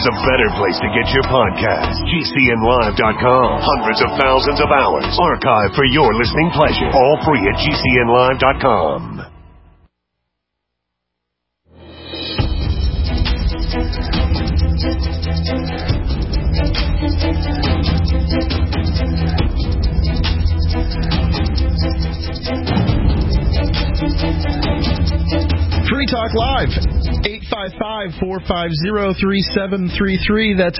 there's a better place to get your podcast. GCNlive.com. Hundreds of thousands of hours archived for your listening pleasure. All free at GCNlive.com. Free Talk Live, 855-450-3733. That's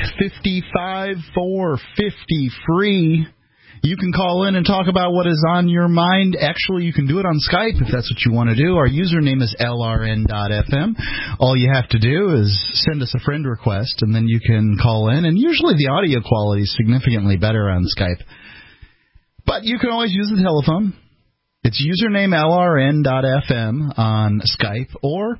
855-450-FREE. You can call in and talk about what is on your mind. Actually, you can do it on Skype if that's what you want to do. Our username is LRN.FM. All you have to do is send us a friend request, and then you can call in. And usually the audio quality is significantly better on Skype. But you can always use the telephone. It's username LRN.FM on Skype or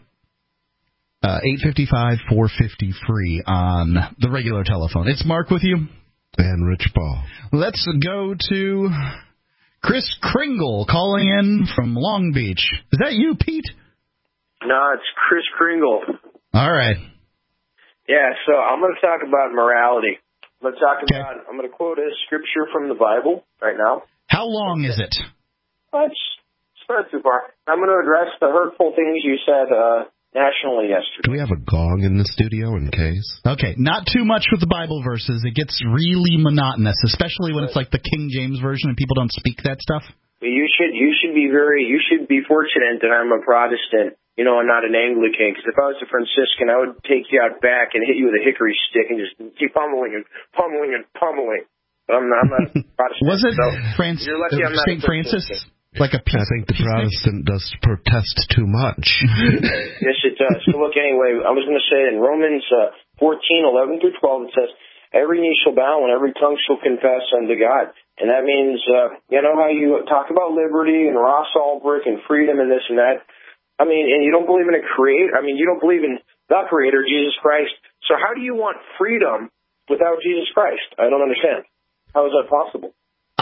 855-450-FREE on the regular telephone. It's Mark with you. And Rich Paul. Let's go to Chris Kringle calling in from Long Beach. Is that you, Pete? No, it's Chris Kringle. All right. Yeah, so I'm going to talk about morality. I'm going to quote a scripture from the Bible right now. How long is it? It's not too far. I'm going to address the hurtful things you said nationally yesterday. Do we have a gong in the studio in case? Okay, not too much with the Bible verses. It gets really monotonous, especially when it's like the King James Version and people don't speak that stuff. You should be fortunate that I'm a Protestant, and not an Anglican, because if I was a Franciscan, I would take you out back and hit you with a hickory stick and just keep pummeling and pummeling and pummeling. But I'm not a Protestant. Was it you're lucky I'm not St. Francis? Like a I think the Protestant does protest too much. Yes, it does. So look, anyway, I was going to say in Romans 14:11 through 12, it says, every knee shall bow and every tongue shall confess unto God. And that means, how you talk about liberty and Ross Ulbricht and freedom and this and that. And you don't believe in a creator. You don't believe in the creator, Jesus Christ. So how do you want freedom without Jesus Christ? I don't understand. How is that possible?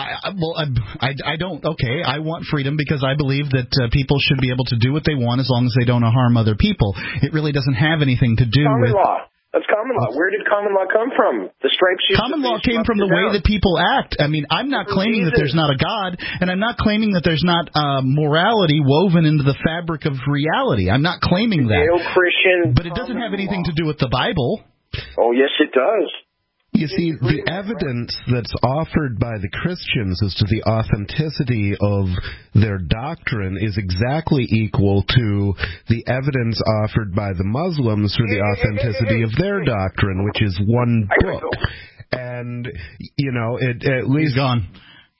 I don't. Okay, I want freedom because I believe that people should be able to do what they want as long as they don't harm other people. It really doesn't have anything to do with... Common law. That's common law. Where did common law come from? The stripes. Common law came from the way that people act. I'm not claiming that there's not a God, and I'm not claiming that there's not morality woven into the fabric of reality. I'm not claiming that. Judeo-Christian. But it doesn't have anything to do with the Bible. Oh, yes, it does. You see, the evidence that's offered by the Christians as to the authenticity of their doctrine is exactly equal to the evidence offered by the Muslims for the authenticity of their doctrine, which is one book. And, at least... He's gone.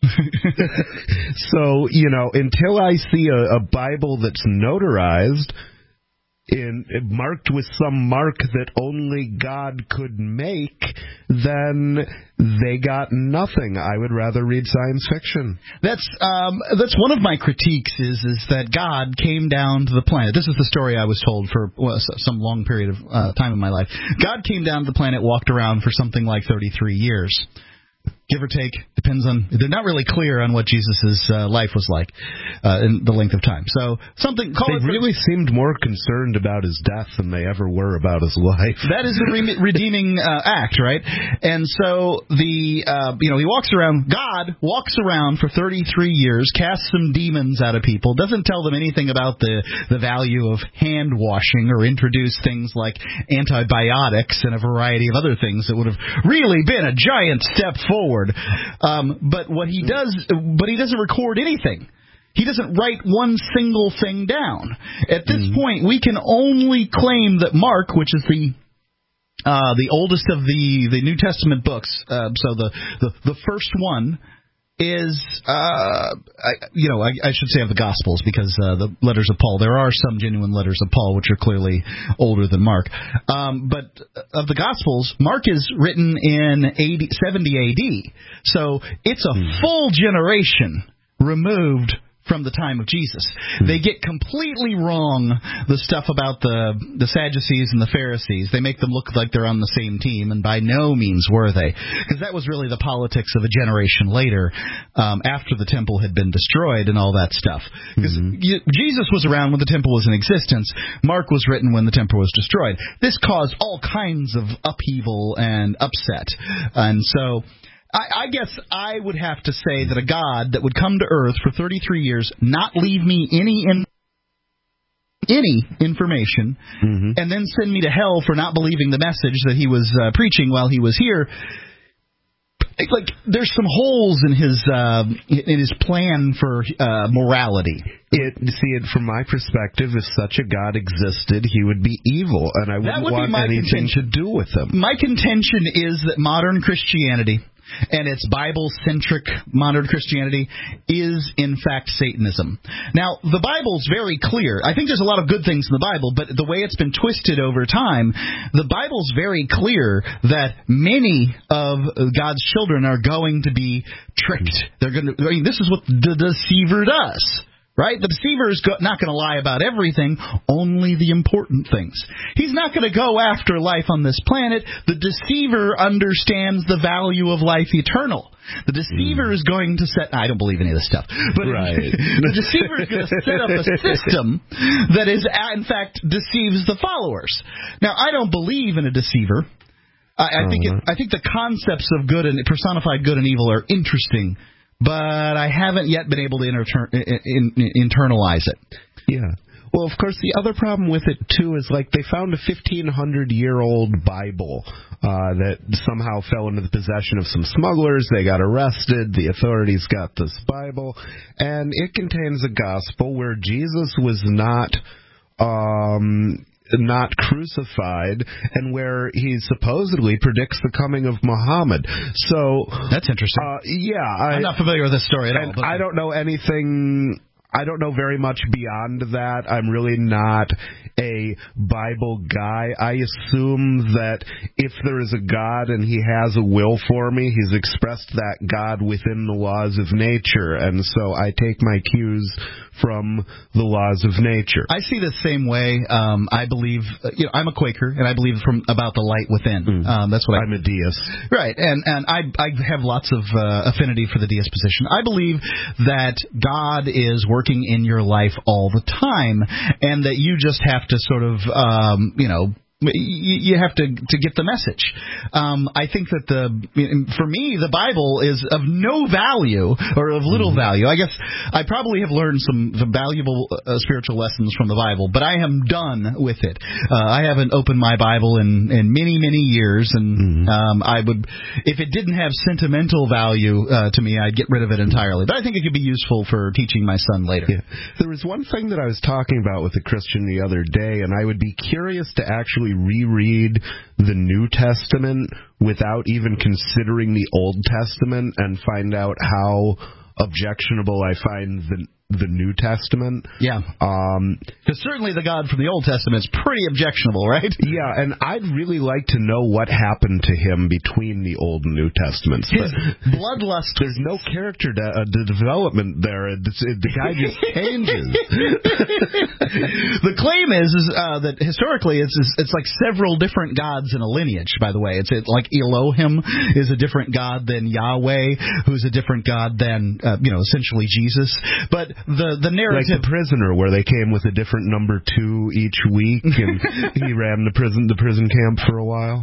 So, until I see a Bible that's notarized... marked with some mark that only God could make, then they got nothing. I would rather read science fiction. That's one of my critiques is that God came down to the planet. This is the story I was told for some long period of time in my life. God came down to the planet, walked around for something like 33 years. Give or take, depends on. They're not really clear on what Jesus' life was like in the length of time. So something. They really seemed more concerned about his death than they ever were about his life. That is a redeeming act, right? And so he walks around. God walks around for 33 years, casts some demons out of people, doesn't tell them anything about the value of hand washing, or introduce things like antibiotics and a variety of other things that would have really been a giant step forward. But he doesn't record anything. He doesn't write one single thing down. At this point, we can only claim that Mark, which is the oldest of the New Testament books, so the first one is, I should say of the Gospels, because the letters of Paul, there are some genuine letters of Paul which are clearly older than Mark. But of the Gospels, Mark is written in 70 AD. So it's a full generation removed from the time of Jesus. They get completely wrong the stuff about the Sadducees and the Pharisees. They make them look like they're on the same team, and by no means were they, because that was really the politics of a generation later, after the temple had been destroyed and all that stuff. Because Jesus was around when the temple was in existence. Mark was written when the temple was destroyed. This caused all kinds of upheaval and upset, and so I guess I would have to say that a God that would come to Earth for 33 years, not leave me any information, and then send me to hell for not believing the message that he was preaching while he was here. Like, there's some holes in his plan for morality. From my perspective, if such a God existed, he would be evil, and I wouldn't want anything to do with him. My contention is that modern Christianity, and its Bible-centric modern Christianity, is in fact Satanism. Now, the Bible's very clear. I think there's a lot of good things in the Bible, but the way it's been twisted over time, the Bible's very clear that many of God's children are going to be tricked. This is what the deceiver does. Right? The deceiver is not going to lie about everything, only the important things. He's not going to go after life on this planet. The deceiver understands the value of life eternal. The deceiver is going to set... I don't believe any of this stuff. But the deceiver is going to set up a system that is, in fact, deceives the followers. Now, I don't believe in a deceiver. I think the concepts of good and personified good and evil are interesting, but I haven't yet been able to internalize it. Yeah. Well, of course, the other problem with it, too, is like they found a 1,500-year-old Bible that somehow fell into the possession of some smugglers. They got arrested. The authorities got this Bible. And it contains a gospel where Jesus was not crucified, and where he supposedly predicts the coming of Muhammad. So that's interesting. I'm not familiar with this story at all. But I don't know anything. I don't know very much beyond that. I'm really not a Bible guy. I assume that if there is a God and he has a will for me, he's expressed that God within the laws of nature, and so I take my cues from the laws of nature. I see the same way. I believe, I'm a Quaker, and I believe about the light within. That's what I'm a deist. Right, and I have lots of affinity for the deist position. I believe that God is working in your life all the time, and that you just have to sort of, you have to get the message. I think that for me, the Bible is of no value or of little value. I guess I probably have learned some valuable spiritual lessons from the Bible, but I am done with it. I haven't opened my Bible in many, many years, and I would, if it didn't have sentimental value to me, I'd get rid of it entirely. But I think it could be useful for teaching my son later. Yeah. There was one thing that I was talking about with a Christian the other day, and I would be curious to actually reread the New Testament without even considering the Old Testament and find out how objectionable I find the New Testament. Yeah. Because certainly the God from the Old Testament is pretty objectionable, right? Yeah, and I'd really like to know what happened to him between the Old and New Testaments. His bloodlust. There's no character development there. The guy just changes. The claim is that historically it's like several different gods in a lineage, by the way. It's like Elohim is a different God than Yahweh, who's a different God than, essentially Jesus. But the narrative, like the prisoner, where they came with a different number 2 each week, and he ran the prison camp for a while.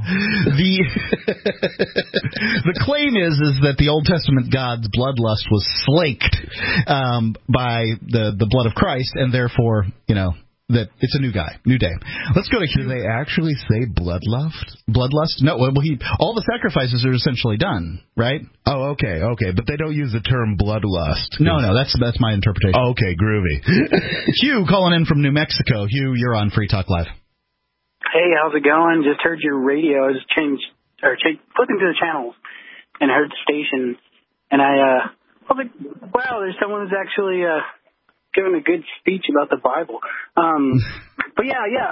The claim is that the Old Testament God's bloodlust was slaked by the blood of Christ, and therefore, that it's a new day. Let's go to Hugh. Do they actually say bloodlust? Bloodlust? No. Well, all the sacrifices are essentially done, right? Oh, okay. But they don't use the term bloodlust. No. That's my interpretation. Oh, okay, groovy. Hugh calling in from New Mexico. Hugh, you're on Free Talk Live. Hey, how's it going? Just heard your radio. I was flipping through the channels and heard the station, and I was like, wow, there's someone who's actually giving a good speech about the Bible. But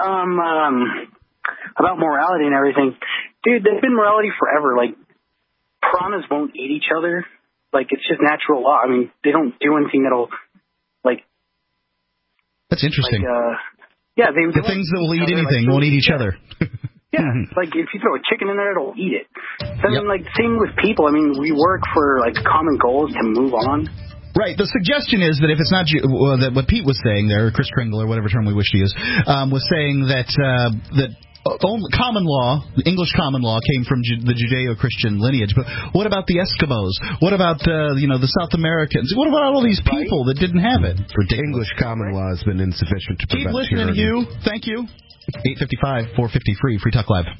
about morality and everything. Dude, there's been morality forever. Like, piranhas won't eat each other. Like, it's just natural law. I mean, they don't do anything that'll Like, that's interesting. Yeah, the things that will eat anything won't eat each other. Yeah, like if you throw a chicken in there, it'll eat it. I mean, like, same with people. I mean, we work for, like, common goals to move on. Right. The suggestion is that if it's not that what Pete was saying there, Chris Kringle, or whatever term we wish to use, was saying that common law, English common law, came from the Judeo-Christian lineage. But what about the Eskimos? What about the South Americans? What about all these people that didn't have it? English common law has been insufficient to prevent tyranny. Keep listening, Hugh. Thank you. 855-450-FREE, Free Talk Live.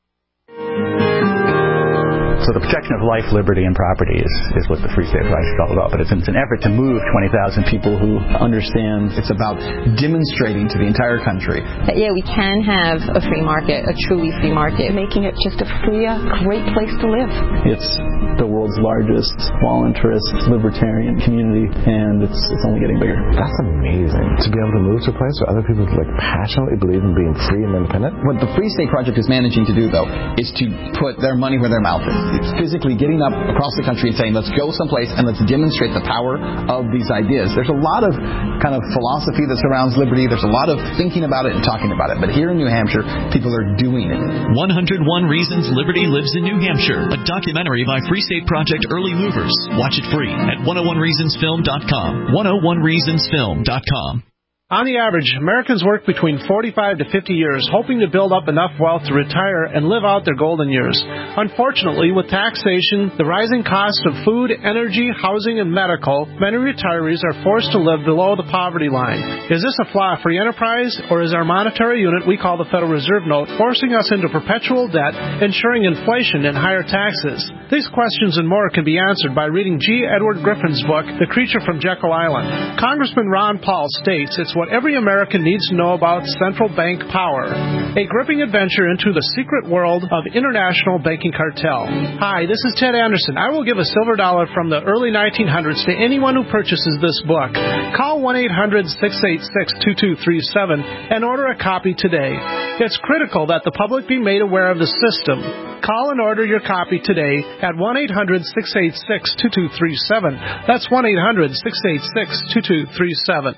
So the protection of life, liberty, and property is what the Free State Project is all about. But it's an effort to move 20,000 people who understand. It's about demonstrating to the entire country that, we can have a free market, a truly free market. Making it just a great place to live. It's the world's largest all-interest libertarian community, and it's only getting bigger. That's amazing. To be able to move to a place where other people passionately believe in being free and independent. What the Free State Project is managing to do, though, is to put their money where their mouth is. It's physically getting up across the country and saying, let's go someplace and let's demonstrate the power of these ideas. There's a lot of kind of philosophy that surrounds liberty. There's a lot of thinking about it and talking about it. But here in New Hampshire, people are doing it. 101 Reasons Liberty Lives in New Hampshire, a documentary by Free State Project Early Movers. Watch it free at 101reasonsfilm.com. 101reasonsfilm.com. On the average, Americans work between 45 to 50 years, hoping to build up enough wealth to retire and live out their golden years. Unfortunately, with taxation, the rising cost of food, energy, housing, and medical, many retirees are forced to live below the poverty line. Is this a flaw of free enterprise, or is our monetary unit we call the Federal Reserve Note forcing us into perpetual debt, ensuring inflation and higher taxes? These questions and more can be answered by reading G. Edward Griffin's book, The Creature from Jekyll Island. Congressman Ron Paul states it's what every American needs to know about central bank power. A gripping adventure into the secret world of international banking cartel. Hi, this is Ted Anderson. I will give a silver dollar from the early 1900s to anyone who purchases this book. Call 1-800-686-2237 and order a copy today. It's critical that the public be made aware of the system. Call and order your copy today at 1-800-686-2237. That's 1-800-686-2237.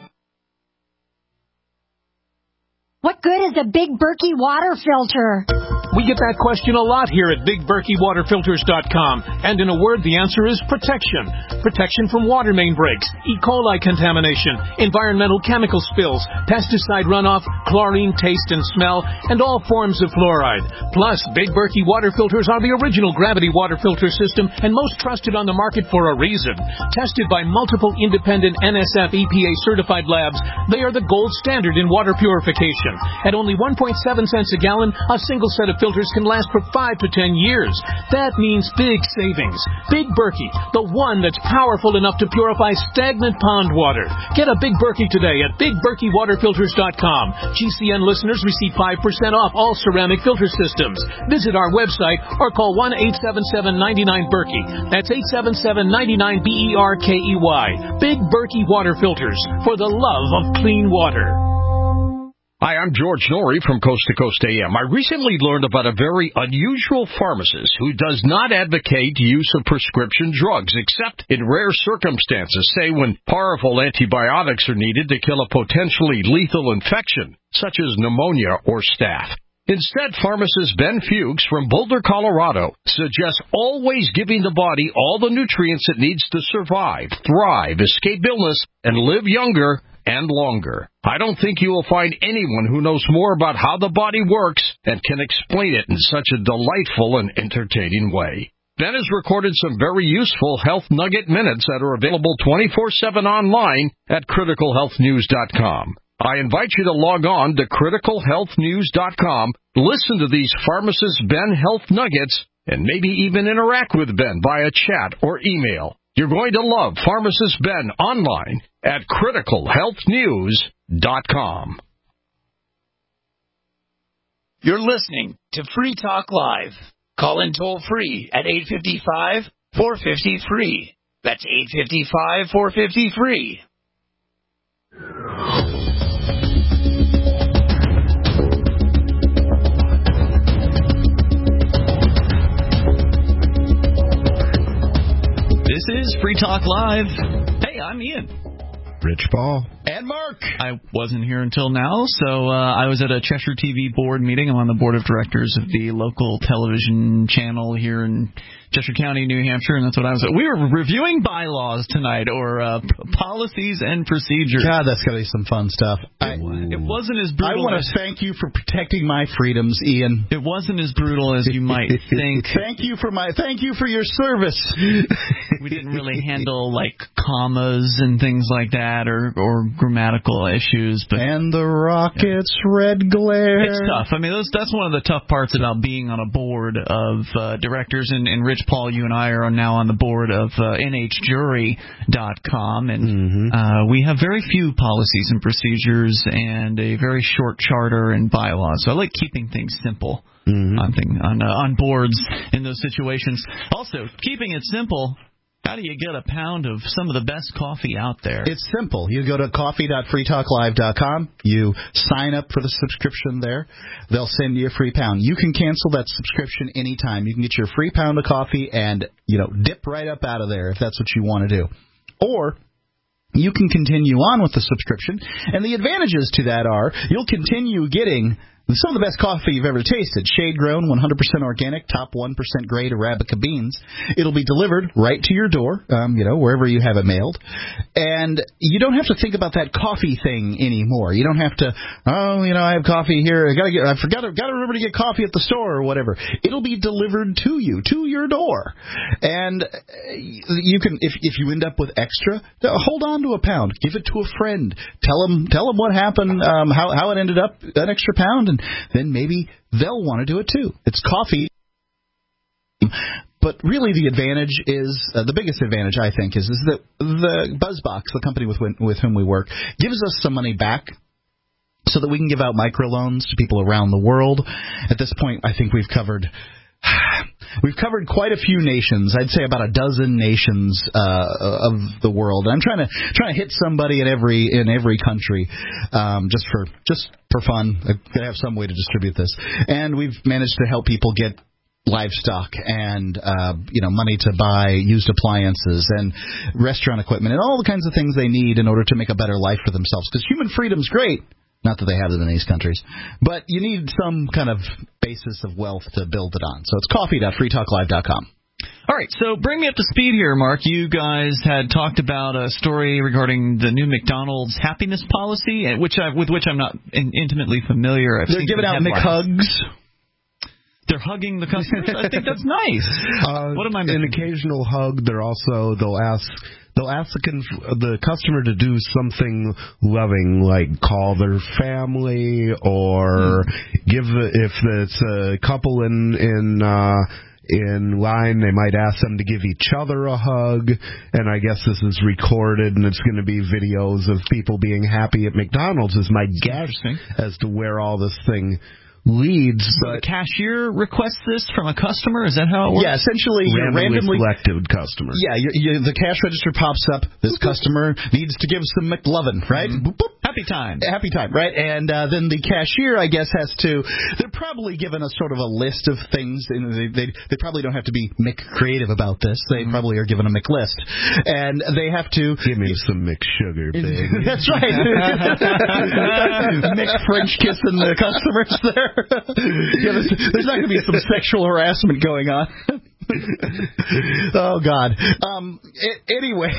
What good is a Big Berkey water filter? We get that question a lot here at BigBerkeyWaterFilters.com. And in a word, the answer is protection. Protection from water main breaks, E. coli contamination, environmental chemical spills, pesticide runoff, chlorine taste and smell, and all forms of fluoride. Plus, Big Berkey water filters are the original gravity water filter system and most trusted on the market for a reason. Tested by multiple independent NSF EPA certified labs, they are the gold standard in water purification. At only 1.7 cents a gallon, a single set of filters can last for 5 to 10 years. That means big savings. Big Berkey, the one that's powerful enough to purify stagnant pond water. Get a Big Berkey today at BigBerkeyWaterFilters.com. GCN listeners receive 5% off all ceramic filter systems. Visit our website or call 1-877-99-BERKEY. That's 877-99-BERKEY. Big Berkey Water Filters, for the love of clean water. Hi, I'm George Norrie from Coast to Coast AM. I recently learned about a very unusual pharmacist who does not advocate use of prescription drugs, except in rare circumstances, say when powerful antibiotics are needed to kill a potentially lethal infection, such as pneumonia or staph. Instead, pharmacist Ben Fuchs from Boulder, Colorado, suggests always giving the body all the nutrients it needs to survive, thrive, escape illness, and live younger and longer. I don't think you will find anyone who knows more about how the body works and can explain it in such a delightful and entertaining way. Ben has recorded some very useful Health Nugget Minutes that are available 24/7 online at criticalhealthnews.com. I invite you to log on to criticalhealthnews.com, listen to these pharmacist Ben Health Nuggets, and maybe even interact with Ben via chat or email. You're going to love Pharmacist Ben online at criticalhealthnews.com. You're listening to Free Talk Live. Call in toll free at 855-450-FREE. That's 855-450-FREE. This is Free Talk Live. Hey, I'm Ian. Rich Paul. And Mark. I wasn't here until now, so I was at a Cheshire TV board meeting. I'm on the board of directors of the local television channel here in Cheshire County, New Hampshire, and that's what I was at. We were reviewing bylaws tonight, or policies and procedures. God, that's going to be some fun stuff. It wasn't as brutal. I want to thank you for protecting my freedoms, Ian. It wasn't as brutal as you might think. Thank you for your service. We didn't really handle like commas and things like that, or grammatical issues. But and the rocket's red glare. It's tough. I mean, that's one of the tough parts about being on a board of directors. And Rich Paul, you and I are now on the board of NHJury.com, and we have very few policies and procedures and a very short charter and bylaws. So I like keeping things simple on boards in those situations. Also, keeping it simple. How do you get a pound of some of the best coffee out there? It's simple. You go to coffee.freetalklive.com. You sign up for the subscription there. They'll send you a free pound. You can cancel that subscription anytime. You can get your free pound of coffee and, dip right up out of there if that's what you want to do. Or you can continue on with the subscription. And the advantages to that are you'll continue getting some of the best coffee you've ever tasted. Shade-grown, 100% organic, top 1% grade Arabica beans. It'll be delivered right to your door, wherever you have it mailed. And you don't have to think about that coffee thing anymore. You don't have to, I have coffee here. I forgot to remember to get coffee at the store or whatever. It'll be delivered to you, to your door. And you can, if you end up with extra, hold on to a pound. Give it to a friend. Tell them what happened, how it ended up, an extra pound, and then maybe they'll want to do it too. It's coffee. But really the advantage is, the biggest advantage I think is that the BuzzBox, the company with whom we work, gives us some money back so that we can give out microloans to people around the world. At this point, I think we've covered quite a few nations. I'd say about a dozen nations of the world. I'm trying to hit somebody in every country, just for fun. I've got to have some way to distribute this. And we've managed to help people get livestock and money to buy used appliances and restaurant equipment and all the kinds of things they need in order to make a better life for themselves. Because human freedom's great. Not that they have it in these countries. But you need some kind of basis of wealth to build it on. So it's coffee.freetalklive.com. All right, so bring me up to speed here, Mark. You guys had talked about a story regarding the new McDonald's happiness policy, with which I'm not intimately familiar. They're giving out McHugs. They're hugging the customers. I think that's nice. What am I missing? An occasional hug. They'll ask the customer to do something loving, like call their family, or if it's a couple in line, they might ask them to give each other a hug. And I guess this is recorded, and it's going to be videos of people being happy at McDonald's, is my guess as to where all this thing leads. So the cashier requests this from a customer? Is that how it works? Yeah, essentially randomly selected customer. Yeah, the cash register pops up. This customer needs to give some McLovin, right? Boop, boop. Happy time, right? And then the cashier, I guess, has to. They're probably given a sort of a list of things. They probably don't have to be McCreative about this. They probably are given a McList, and they have to give me some McSugar, baby. That's right. McFrench kissing the customers there. Yeah, there's not going to be some sexual harassment going on. Oh God. Anyway,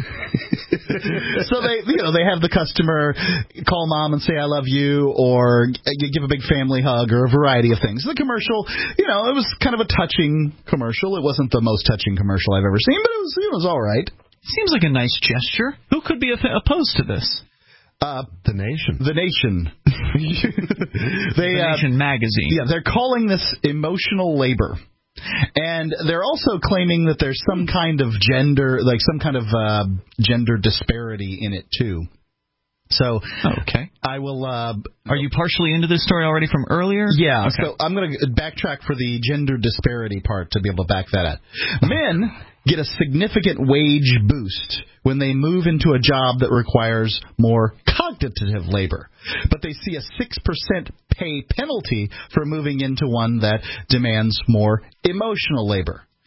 so they have the customer call mom and say I love you, or give a big family hug, or a variety of things. The commercial, it was kind of a touching commercial. It wasn't the most touching commercial I've ever seen, but it was all right. Seems like a nice gesture. Who could be opposed to this? The Nation. The Nation. The Nation magazine. Yeah, they're calling this emotional labor. And they're also claiming that there's some kind of gender disparity in it, too. So, okay. I will... are you partially into this story already from earlier? Yeah, okay. So I'm going to backtrack for the gender disparity part to be able to back that up. Men get a significant wage boost when they move into a job that requires more cognitive labor. But they see a 6% pay penalty for moving into one that demands more emotional labor.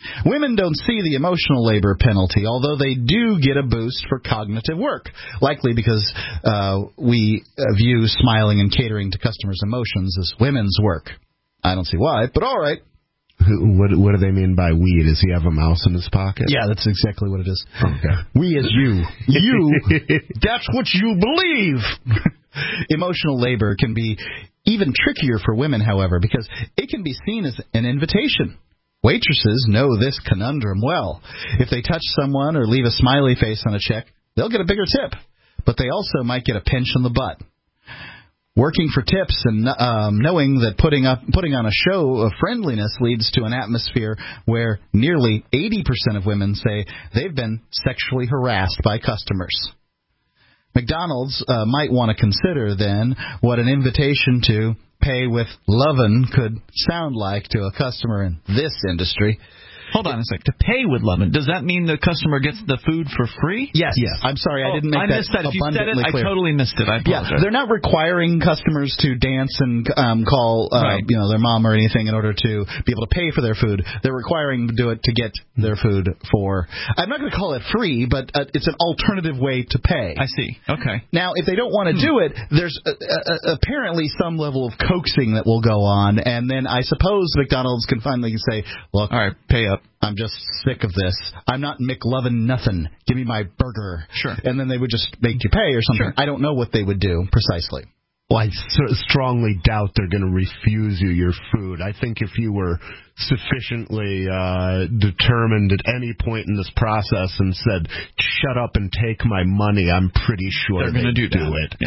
Women don't see the emotional labor penalty, although they do get a boost for cognitive work, likely because we view smiling and catering to customers' emotions as women's work. I don't see why, but all right. What do they mean by we? Does he have a mouse in his pocket? Yeah, that's exactly what it is. Okay. We as you. You, that's what you believe. Emotional labor can be even trickier for women, however, because it can be seen as an invitation. Waitresses know this conundrum well. If they touch someone or leave a smiley face on a check, they'll get a bigger tip, but they also might get a pinch on the butt. Working for tips and knowing that putting on a show of friendliness leads to an atmosphere where nearly 80% of women say they've been sexually harassed by customers. McDonald's might want to consider, then, what an invitation to pay with lovin' could sound like to a customer in this industry. Hold on a sec. To pay with lovin', does that mean the customer gets the food for free? Yes. I'm sorry, I didn't make that missed that. If you said it, clear. I totally missed it. I apologize. Yeah, they're not requiring customers to dance and call their mom or anything in order to be able to pay for their food. They're requiring them to do it to get their food for, I'm not going to call it free, but it's an alternative way to pay. I see. Okay. Now, if they don't want to do it, there's apparently some level of coaxing that will go on, and then I suppose McDonald's can finally say, look, all right, pay up. I'm just sick of this. I'm not McLovin' nothing. Give me my burger. Sure. And then they would just make you pay or something. Sure. I don't know what they would do precisely. Well, I strongly doubt they're going to refuse you your food. I think if you were sufficiently determined at any point in this process and said, shut up and take my money, I'm pretty sure they're going to do it.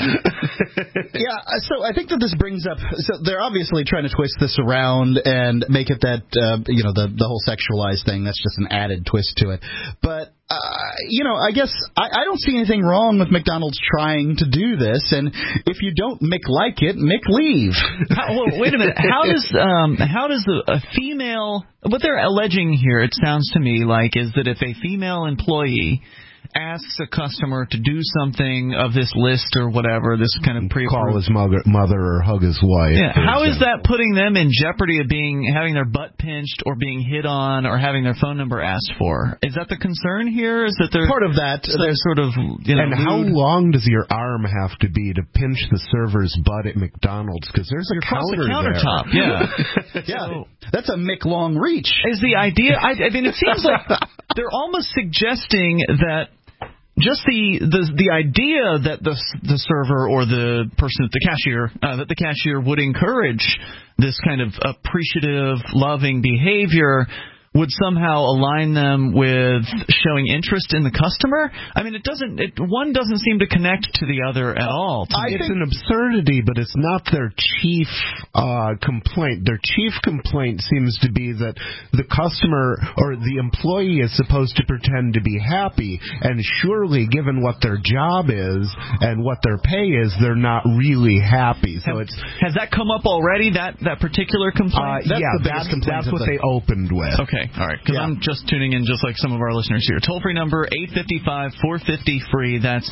Yeah, so I think that this brings up, so they're obviously trying to twist this around and make it that, the whole sexualized thing, that's just an added twist to it. But I guess I don't see anything wrong with McDonald's trying to do this, and if you don't like it, leave. Wait a minute. How does a female, what they're alleging here, it sounds to me like, is that if a female employee asks a customer to do something of this list or whatever, this kind of call his mother or hug his wife. Yeah. How is that putting them in jeopardy of having their butt pinched or being hit on or having their phone number asked for? Is that the concern here? Is that part of that? There's sort of and how long does your arm have to be to pinch the server's butt at McDonald's? Because there's a countertop. There. Yeah. So that's a McLong reach. Is the idea? I mean, it seems like they're almost suggesting that. Just the idea that the server or the person at the cashier would encourage this kind of appreciative, loving behavior would somehow align them with showing interest in the customer. I mean, one doesn't seem to connect to the other at all. It's an absurdity, but it's not their chief complaint. Their chief complaint seems to be that the customer or the employee is supposed to pretend to be happy, and surely, given what their job is and what their pay is, they're not really happy. So has that come up already? That particular complaint? That's what they opened with. Okay. All right, because I'm just tuning in just like some of our listeners here. Toll-free number, 855-450-FREE. That's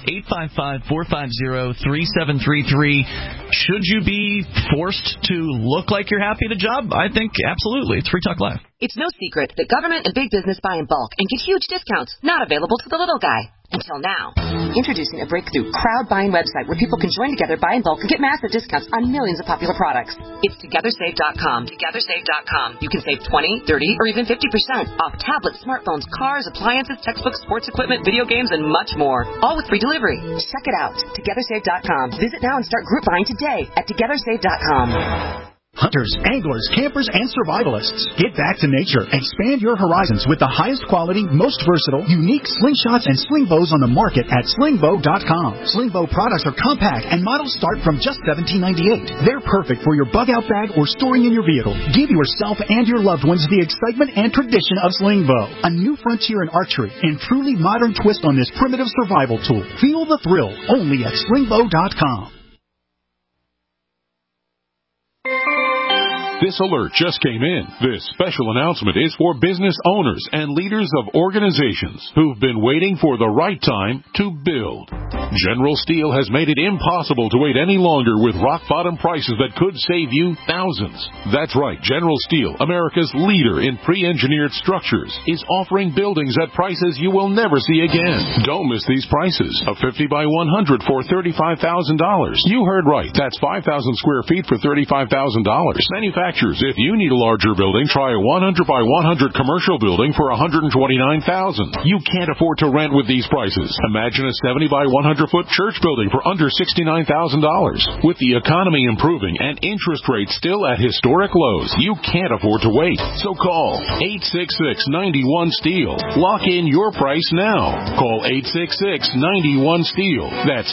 855-450-3733. Should you be forced to look like you're happy at a job? I think absolutely. It's Free Talk Live. It's no secret that government and big business buy in bulk and get huge discounts not available to the little guy. Until now. Introducing a breakthrough crowd buying website where people can join together, buy in bulk, and get massive discounts on millions of popular products. It's TogetherSave.com. TogetherSave.com. You can save 20, 30, or even 50% off tablets, smartphones, cars, appliances, textbooks, sports equipment, video games, and much more. All with free delivery. Check it out. TogetherSave.com. Visit now and start group buying today at TogetherSave.com. Hunters, anglers, campers, and survivalists. Get back to nature. Expand your horizons with the highest quality, most versatile, unique slingshots and sling bows on the market at slingbow.com. Sling bow products are compact and models start from just $17.98. They're perfect for your bug out bag or storing in your vehicle. Give yourself and your loved ones the excitement and tradition of sling bow. A new frontier in archery and truly modern twist on this primitive survival tool. Feel the thrill only at slingbow.com. This alert just came in. This special announcement is for business owners and leaders of organizations who've been waiting for the right time to build. General Steel has made it impossible to wait any longer with rock-bottom prices that could save you thousands. That's right, General Steel, America's leader in pre-engineered structures, is offering buildings at prices you will never see again. Don't miss these prices. A 50 by 100 for $35,000. You heard right. That's 5,000 square feet for $35,000. Manufacturers, if you need a larger building, try a 100 by 100 commercial building for $129,000. You can't afford to rent with these prices. Imagine a 70 by 100-foot church building for under $69,000. With the economy improving and interest rates still at historic lows, you can't afford to wait. So call 866-91-STEEL. Lock in your price now. Call 866-91-STEEL. That's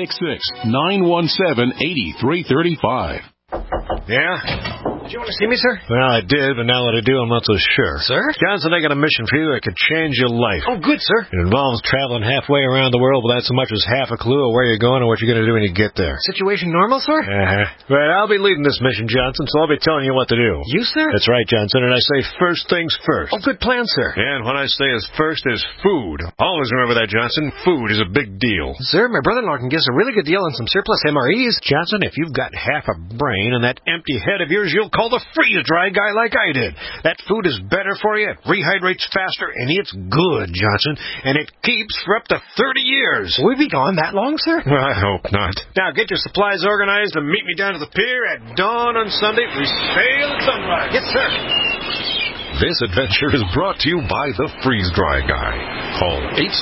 866-917-8335. Yeah? Did you want to see me, sir? Well, I did, but now that I do, I'm not so sure. Sir? Johnson, I got a mission for you that could change your life. Oh, good, sir. It involves traveling halfway around the world without so much as half a clue of where you're going or what you're going to do when you get there. Situation normal, sir? Right, I'll be leading this mission, Johnson, so I'll be telling you what to do. You, sir? That's right, Johnson, and I say first things first. Oh, good plan, sir. And what I say is first is food. Always remember that, Johnson. Food is a big deal. Sir, my brother-in-law can give us a really good deal on some surplus MREs. Johnson, if you've got half a brain and that empty head of yours, you'll call the freeze-dry guy like I did. That food is better for you, it rehydrates faster, and it's good, Johnson, and it keeps for up to 30 years. Will we be gone that long, sir? Well, I hope not. Now, get your supplies organized and meet me down to the pier at dawn on Sunday. We sail at sunrise. Yes, sir. This adventure is brought to you by the Freeze-Dry Guy. Call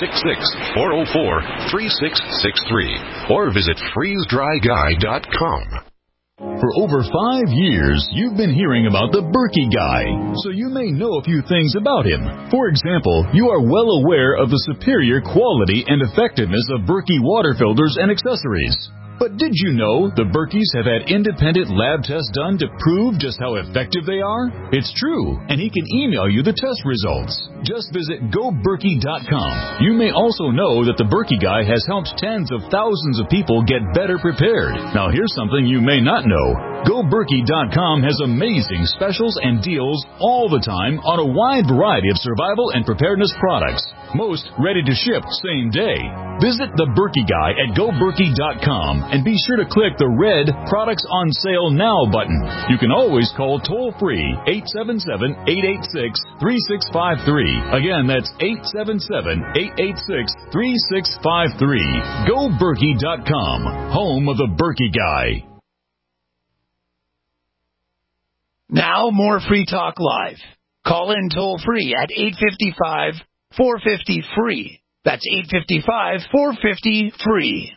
866-404-3663 or visit freezedryguy.com. For over 5 years, you've been hearing about the Berkey Guy, so you may know a few things about him. For example, you are well aware of the superior quality and effectiveness of Berkey water filters and accessories. But did you know the Berkeys have had independent lab tests done to prove just how effective they are? It's true, and he can email you the test results. Just visit GoBerkey.com. You may also know that the Berkey Guy has helped tens of thousands of people get better prepared. Now here's something you may not know. GoBerkey.com has amazing specials and deals all the time on a wide variety of survival and preparedness products. Most ready to ship same day. Visit the Berkey Guy at GoBerkey.com and be sure to click the red Products on Sale Now button. You can always call toll-free 877-886-3653. Again, that's 877-886-3653. GoBerkey.com, home of the Berkey Guy. Now, more Free Talk Live. Call in toll-free at 855-450-FREE. That's 855-450-FREE.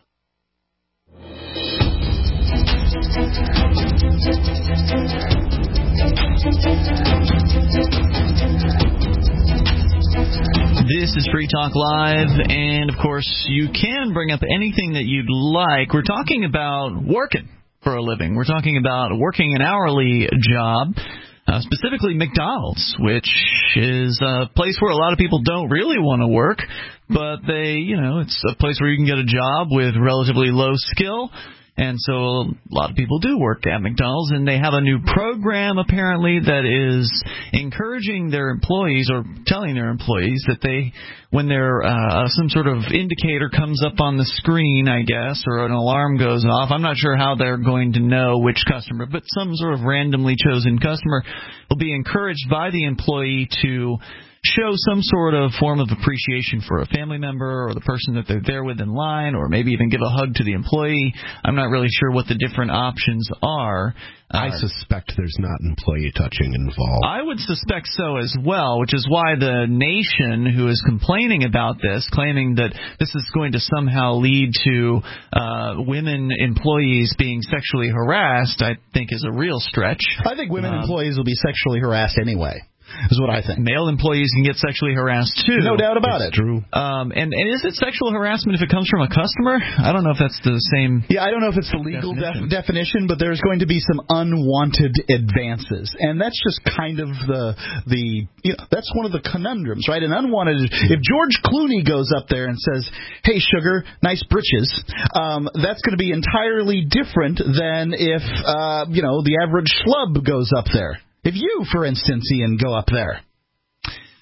This is Free Talk Live, and of course, you can bring up anything that you'd like. We're talking about working for a living. We're talking about working an hourly job, specifically McDonald's, which is a place where a lot of people don't really want to work, but it's a place where you can get a job with relatively low skill. And so a lot of people do work at McDonald's, and they have a new program, apparently, that is encouraging their employees or telling their employees that when some sort of indicator comes up on the screen, I guess, or an alarm goes off, I'm not sure how they're going to know which customer, but some sort of randomly chosen customer will be encouraged by the employee to show some sort of form of appreciation for a family member or the person that they're there with in line, or maybe even give a hug to the employee. I'm not really sure what the different options are. I suspect there's not employee touching involved. I would suspect so as well, which is why the Nation, who is complaining about this, claiming that this is going to somehow lead to women employees being sexually harassed, I think is a real stretch. I think women employees will be sexually harassed anyway. Is what I think. Male employees can get sexually harassed, too. No doubt about it. True. And is it sexual harassment if it comes from a customer? I don't know if that's the same. Yeah, I don't know if it's the legal definition, but there's going to be some unwanted advances. And that's just kind of that's one of the conundrums, right? An unwanted. If George Clooney goes up there and says, "Hey, sugar, nice britches," that's going to be entirely different than if, the average schlub goes up there. If you, for instance, Ian, go up there.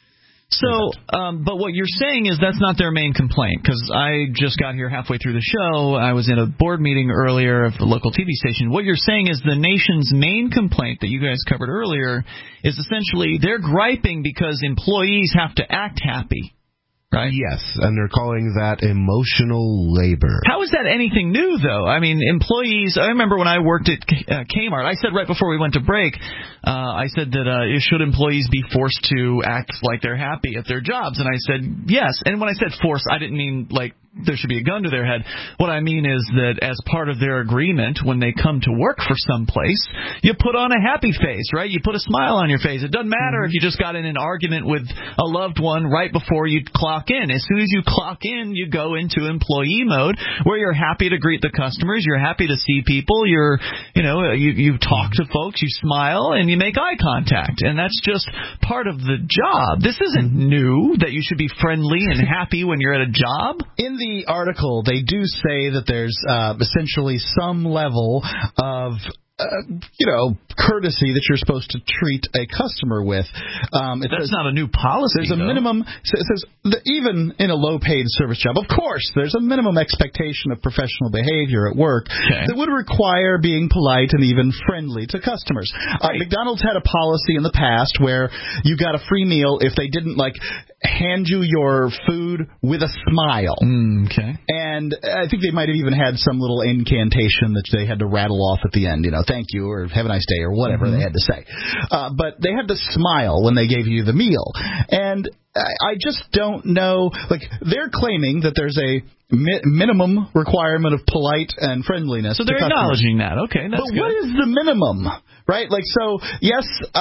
So, but what you're saying is that's not their main complaint, because I just got here halfway through the show. I was in a board meeting earlier of the local TV station. What you're saying is the nation's main complaint that you guys covered earlier is essentially they're griping because employees have to act happy. Right? Yes, and they're calling that emotional labor. How is that anything new, though? I mean, employees, I remember when I worked at Kmart, I said right before we went to break, I said that should employees be forced to act like they're happy at their jobs? And I said yes. And when I said force, I didn't mean like there should be a gun to their head. What I mean is that as part of their agreement, when they come to work for some place, you put on a happy face, right? You put a smile on your face. It doesn't matter if you just got in an argument with a loved one right before you clock in. As soon as you clock in, you go into employee mode where you're happy to greet the customers, you're happy to see people, you talk to folks, you smile, and you make eye contact. And that's just part of the job. This isn't new that you should be friendly and happy when you're at a job. In the article, they do say that there's essentially some level of courtesy that you're supposed to treat a customer with. That's not a new policy. There's a minimum. It says that even in a low-paid service job, of course, there's a minimum expectation of professional behavior at work that would require being polite and even friendly to customers. McDonald's had a policy in the past where you got a free meal if they didn't hand you your food with a smile. And I think they might have even had some little incantation that they had to rattle off at the end, thank you or have a nice day or whatever they had to say. But they had to smile when they gave you the meal. And I just don't know, they're claiming that there's a minimum requirement of polite and friendliness. So they're acknowledging that. Okay, that's but good. What is the minimum? Right, so yes,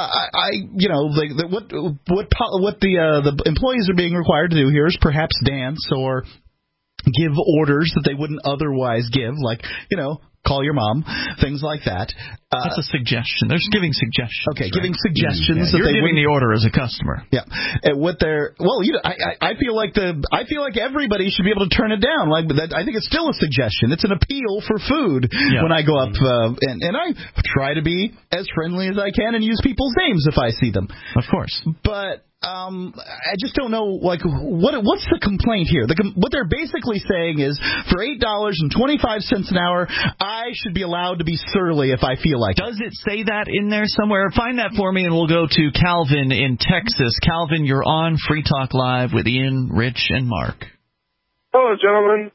what the employees are being required to do here is perhaps dance or give orders that they wouldn't otherwise give, call your mom, things like that. That's a suggestion. They're giving suggestions. Okay, giving suggestions. You're giving the order as a customer. Yeah, and what they're I feel like everybody should be able to turn it down. I think it's still a suggestion. It's an appeal for food when I go up, and I try to be as friendly as I can and use people's names if I see them. Of course, but. I just don't know, what's the complaint here? What they're basically saying is, for $8.25 an hour, I should be allowed to be surly if I feel like it. Does it say that in there somewhere? Find that for me, and we'll go to Calvin in Texas. Calvin, you're on Free Talk Live with Ian, Rich, and Mark. Hello, gentlemen.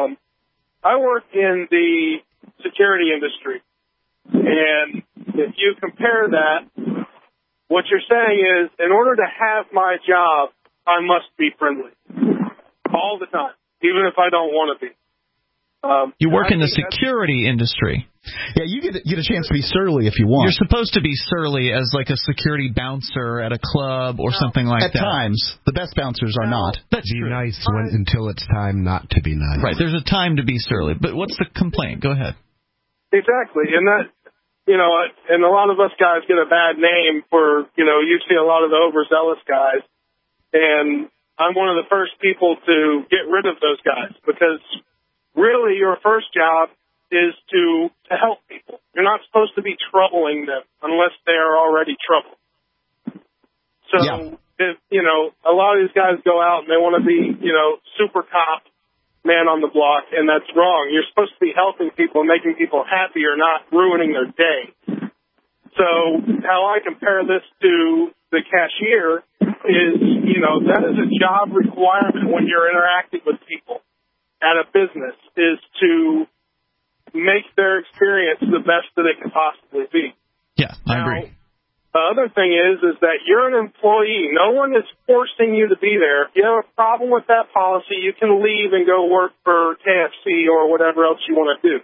I work in the security industry, and if you compare that, what you're saying is, in order to have my job, I must be friendly all the time, even if I don't want to be. You work in the security industry. Yeah, you get a chance to be surly if you want. You're supposed to be surly as a security bouncer at a club or something like that. At times. The best bouncers are not. That's be true. Nice until it's time not to be nice. Right, there's a time to be surly. But what's the complaint? Go ahead. Exactly, and that... and a lot of us guys get a bad name for, you see a lot of the overzealous guys. And I'm one of the first people to get rid of those guys because really your first job is to help people. You're not supposed to be troubling them unless they are already troubled. So, if, a lot of these guys go out and they want to be, super cop, man on the block, and that's wrong. You're supposed to be helping people and making people happier, not ruining their day. So how I compare this to the cashier is, that is a job requirement when you're interacting with people at a business, is to make their experience the best that it can possibly be. Yeah, I agree. The other thing is that you're an employee. No one is forcing you to be there. If you have a problem with that policy, you can leave and go work for KFC or whatever else you want to do.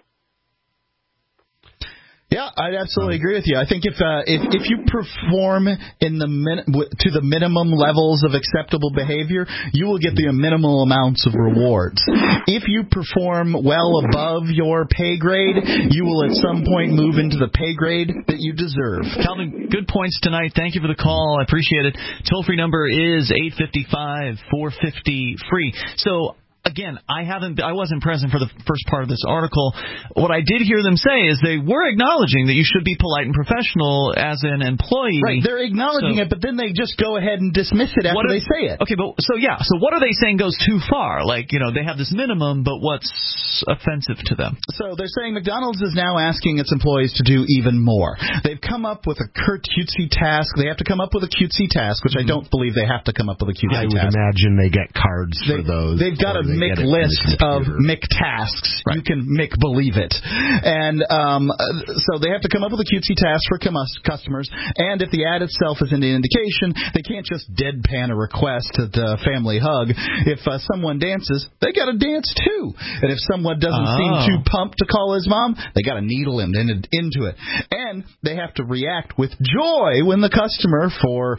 Yeah, I'd absolutely agree with you. I think if you perform to the minimum levels of acceptable behavior, you will get the minimal amounts of rewards. If you perform well above your pay grade, you will at some point move into the pay grade that you deserve. Calvin, good points tonight. Thank you for the call. I appreciate it. Toll-free number is 855-450-FREE. So again, I wasn't present for the first part of this article. What I did hear them say is they were acknowledging that you should be polite and professional as an employee. Right, they're acknowledging it, but then they just go ahead and dismiss it after they say it. Okay, so what are they saying goes too far? Like, they have this minimum, but what's offensive to them? So they're saying McDonald's is now asking its employees to do even more. They've come up with a cutesy task. They have to come up with a cutesy task, which I don't believe they have to come up with a cutesy task. I would imagine they get cards for those. They've got a Mick list of Mick tasks. Right. You can Mick believe it. And so they have to come up with a cutesy task for customers. And if the ad itself is any indication, they can't just deadpan a request at the family hug. If someone dances, they got to dance too. And if someone doesn't seem too pumped to call his mom, they got to needle him into it. And they have to react with joy when the customer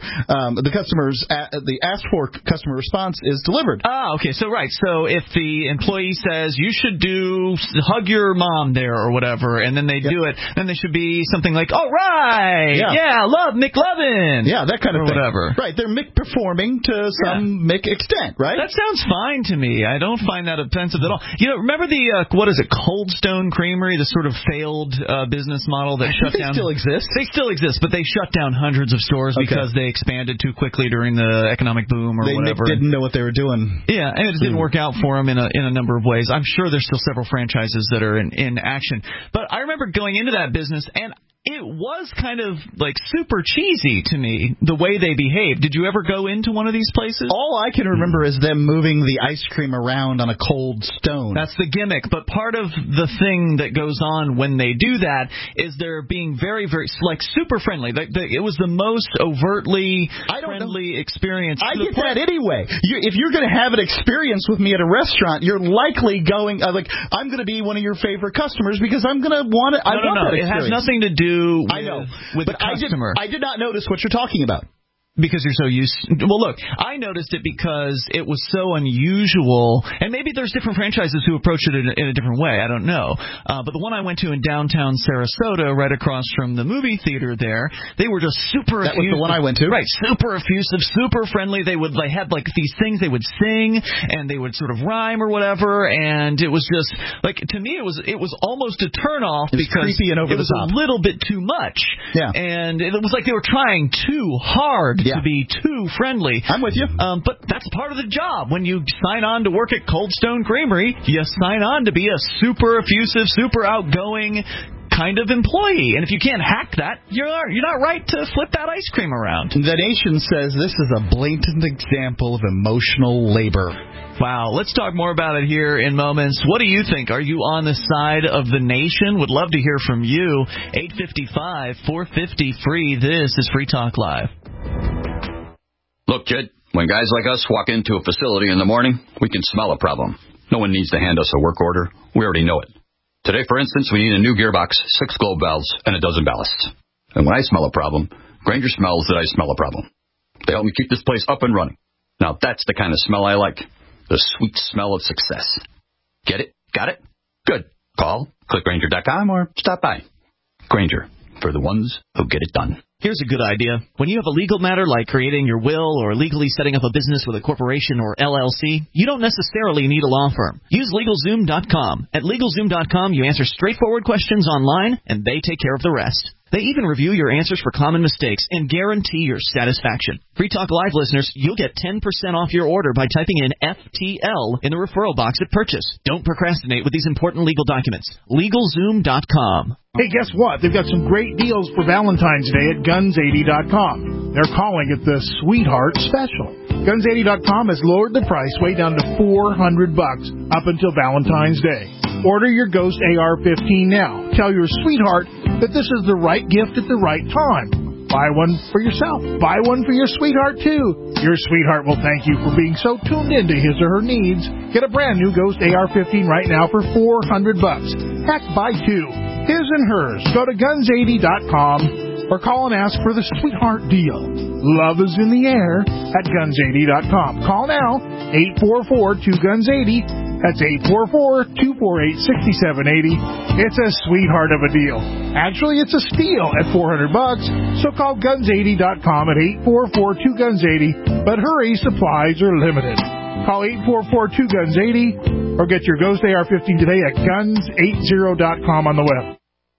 the asked for customer response is delivered. Okay. So if the employee says you should hug your mom there or whatever, and then they do it, then there should be something like, all right, love McLovin. Yeah, that kind of thing. Whatever. Right, they're Mick performing to some Mick extent, right? That sounds fine to me. I don't find that offensive at all. Remember the, Cold Stone Creamery, the sort of failed business model that shut down? They still exist. They still exist, but they shut down hundreds of stores because they expanded too quickly during the economic boom or whatever. They didn't know what they were doing. Yeah, and it didn't work out for them in a number of ways. I'm sure there's still several franchises that are in action. But I remember going into that business, and it was kind of super cheesy to me, the way they behaved. Did you ever go into one of these places? All I can remember is them moving the ice cream around on a cold stone. That's the gimmick. But part of the thing that goes on when they do that is they're being very, very, super friendly. It was the most overtly friendly experience. I get that anyway. If you're going to have an experience with me at a restaurant, you're likely going, I'm going to be one of your favorite customers because I'm going to want it. No. It has nothing to do with the customer. I did not notice what you're talking about. Because you're so used. Well, look, I noticed it because it was so unusual, and maybe there's different franchises who approach it in a different way. I don't know. But the one I went to in downtown Sarasota, right across from the movie theater there, they were just super effusive. That was the one I went to? Right, super effusive, super friendly. They had these things they would sing, and they would sort of rhyme or whatever, and it was just, to me, it was almost a turnoff because creepy and over it was a little bit too much. Yeah. And it was like they were trying too hard to be too friendly. I'm with you. But that's part of the job. When you sign on to work at Cold Stone Creamery, you sign on to be a super effusive, super outgoing kind of employee. And if you can't hack that, you're not right to flip that ice cream around. The Nation says this is a blatant example of emotional labor. Wow. Let's talk more about it here in moments. What do you think? Are you on the side of the nation? Would love to hear from you. 855-450-FREE. This is Free Talk Live. Look, kid, when guys like us walk into a facility in the morning, we can smell a problem. No one needs to hand us a work order. We already know it. Today, for instance, we need a new gearbox, 6 globe valves, and a dozen ballasts. And when I smell a problem, Grainger smells that I smell a problem. They help me keep this place up and running. Now, that's the kind of smell I like. The sweet smell of success. Get it? Got it? Good. Call, click Grainger.com, or stop by. Grainger, for the ones who get it done. Here's a good idea. When you have a legal matter like creating your will or legally setting up a business with a corporation or LLC, you don't necessarily need a law firm. Use LegalZoom.com. At LegalZoom.com, you answer straightforward questions online, and they take care of the rest. They even review your answers for common mistakes and guarantee your satisfaction. Free Talk Live listeners, you'll get 10% off your order by typing in FTL in the referral box at purchase. Don't procrastinate with these important legal documents. LegalZoom.com. Hey, guess what? They've got some great deals for Valentine's Day at Guns80.com. They're calling it the Sweetheart Special. Guns80.com has lowered the price way down to $400 up until Valentine's Day. Order your Ghost AR-15 now. Tell your sweetheart that this is the right gift at the right time. Buy one for yourself. Buy one for your sweetheart, too. Your sweetheart will thank you for being so tuned into his or her needs. Get a brand new Ghost AR-15 right now for $400. Heck, buy two. His and hers. Go to Guns80.com or call and ask for the sweetheart deal. Love is in the air at Guns80.com. Call now, 844-2GUNS80. That's 844-248-6780. It's a sweetheart of a deal. Actually, it's a steal at $400. So call Guns80.com at 844-2GUNS80. But hurry, supplies are limited. Call 844-2GUNS-80 or get your Ghost AR-15 today at guns80.com on the web.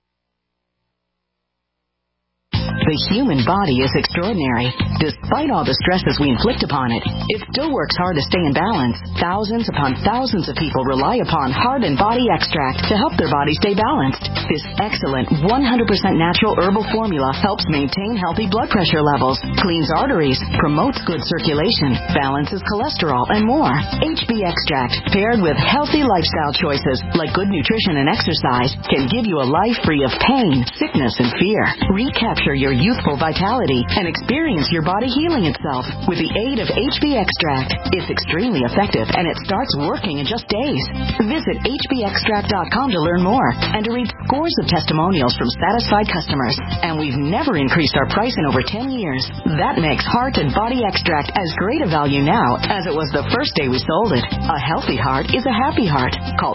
The human body is extraordinary. Despite all the stresses we inflict upon it, it still works hard to stay in balance. Thousands upon thousands of people rely upon Heart and Body Extract to help their body stay balanced. This excellent 100% natural herbal formula helps maintain healthy blood pressure levels, cleans arteries, promotes good circulation, balances cholesterol, and more. HB Extract, paired with healthy lifestyle choices like good nutrition and exercise, can give you a life free of pain, sickness, and fear. Recapture your youthful vitality and experience your body healing itself with the aid of HB Extract. It's extremely effective and it starts working in just days. Visit hbextract.com to learn more and to read scores of testimonials from satisfied customers. And we've never increased our price in over 10 years. That makes Heart and Body Extract as great a value now as it was the first day we sold it. A healthy heart is a happy heart. Call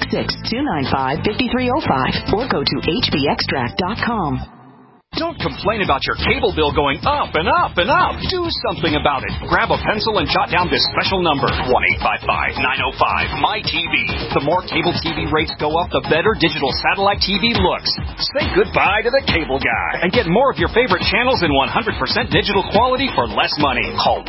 866-295-5305 or go to hbextract.com. Don't complain about your cable bill going up and up and up. Do something about it. Grab a pencil and jot down this special number, 1-855-905-MY-TV. The more cable TV rates go up, the better digital satellite TV looks. Say goodbye to the cable guy and get more of your favorite channels in 100% digital quality for less money. Call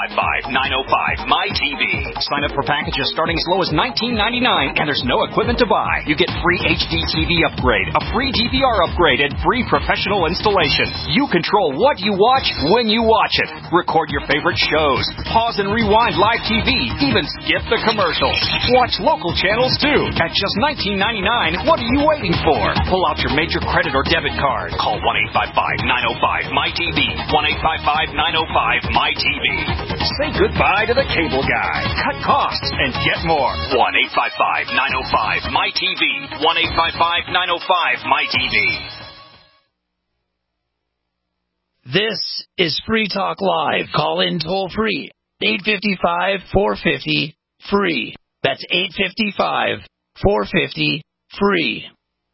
1-855-905-MY-TV. Sign up for packages starting as low as $19.99 and there's no equipment to buy. You get free HD TV upgrade, a free DVR upgrade, and free professional installation. You control what you watch when you watch it. Record your favorite shows. Pause and rewind live TV. Even skip the commercials. Watch local channels too. At just $19.99, what are you waiting for? Pull out your major credit or debit card. Call 1-855-905-MY-TV. 1-855-905-MY-TV. Say goodbye to the cable guy. Cut costs and get more. 1-855-905-MY-TV. 1-855-905-MY-TV. This is Free Talk Live. Call in toll free. 855-450-FREE. That's 855-450-FREE.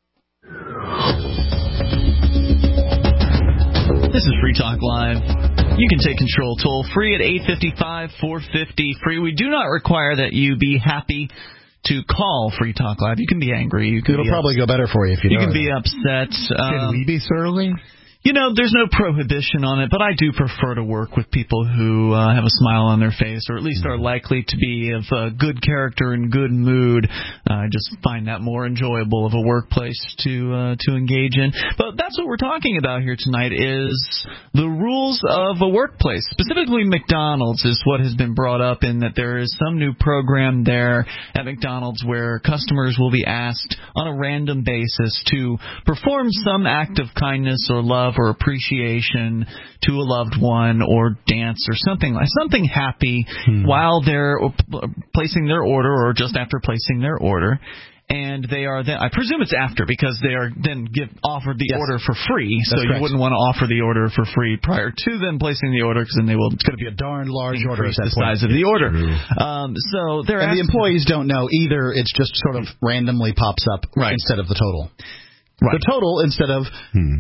This is Free Talk Live. You can take control toll free at 855-450-FREE. We do not require that you be happy to call Free Talk Live. You can be angry. It'll probably go better for you if you You know can that. be upset. Can we be surly? You know, there's no prohibition on it, but I do prefer to work with people who have a smile on their face, or at least are likely to be of good character and good mood. I just find that more enjoyable of a workplace to engage in. But that's what we're talking about here tonight is the rules of a workplace. Specifically, McDonald's is what has been brought up in that there is some new program there at McDonald's where customers will be asked on a random basis to perform some act of kindness or love or appreciation to a loved one, or dance or something happy while they're placing their order or just after placing their order. And they are then, I presume it's after, because they are then offered the order for free. So you wouldn't want to offer the order for free prior to them placing the order, because then it's going to be a darn large order at that point. The size of the order. So they're and the employees don't know either. It's just sort of randomly pops up instead of the total. Right. The total, instead of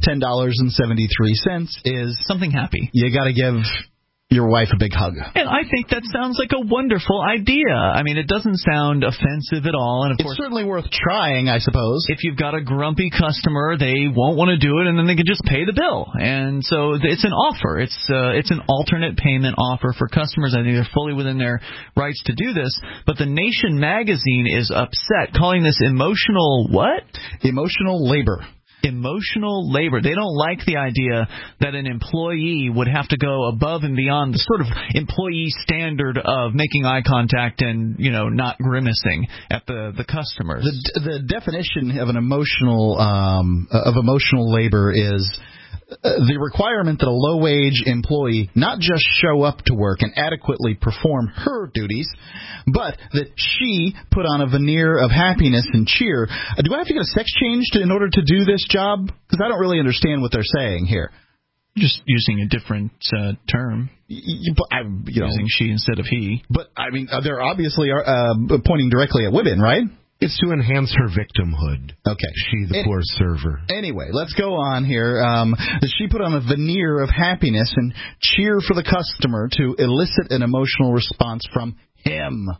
$10.73, is something happy. You got to give your wife a big hug. And I think that sounds like a wonderful idea. I mean, it doesn't sound offensive at all. And of course, it's certainly worth trying, I suppose. If you've got a grumpy customer, they won't want to do it, and then they can just pay the bill. And so it's an offer. It's an alternate payment offer for customers. I think they're fully within their rights to do this. But the Nation magazine is upset, calling this emotional what? Emotional labor. Emotional labor. They don't like the idea that an employee would have to go above and beyond the sort of employee standard of making eye contact and, not grimacing at the customers. The definition of an emotional labor is the requirement that a low-wage employee not just show up to work and adequately perform her duties, but that she put on a veneer of happiness and cheer. Do I have to get a sex change in order to do this job? Because I don't really understand what they're saying here. Just using a different term. Using she instead of he. But, I mean, they're obviously pointing directly at women, right? It's to enhance her victimhood. Okay. She, the poor server. Anyway, let's go on here. She put on a veneer of happiness and cheer for the customer to elicit an emotional response from him.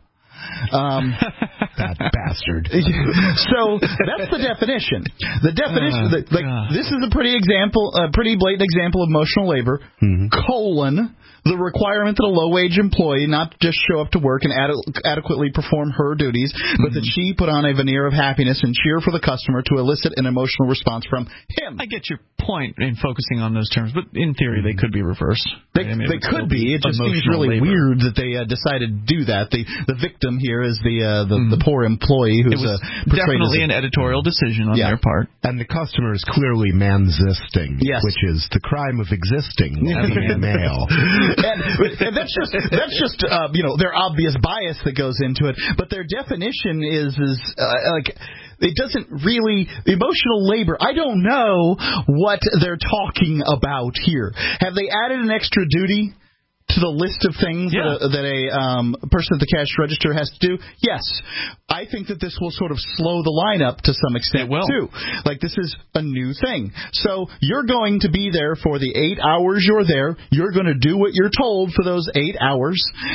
That bastard. So that's the definition. The definition, this is a pretty blatant example of emotional labor, colon, the requirement that a low-wage employee not just show up to work and adequately perform her duties, but that she put on a veneer of happiness and cheer for the customer to elicit an emotional response from him. I get your point in focusing on those terms, but in theory they could be reversed. They could be. It just seems really weird that they decided to do that. The victim here is the poor employee who's definitely an editorial decision on their part. And the customer is clearly manzisting, which is the crime of existing being a male. And that's just their obvious bias that goes into it. But their definition is it doesn't really emotional labor. I don't know what they're talking about here. Have they added an extra duty to the list of things that a person at the cash register has to do? Yes. I think that this will sort of slow the line up to some extent, too. Like, this is a new thing. So you're going to be there for the 8 hours you're there. You're going to do what you're told for those 8 hours.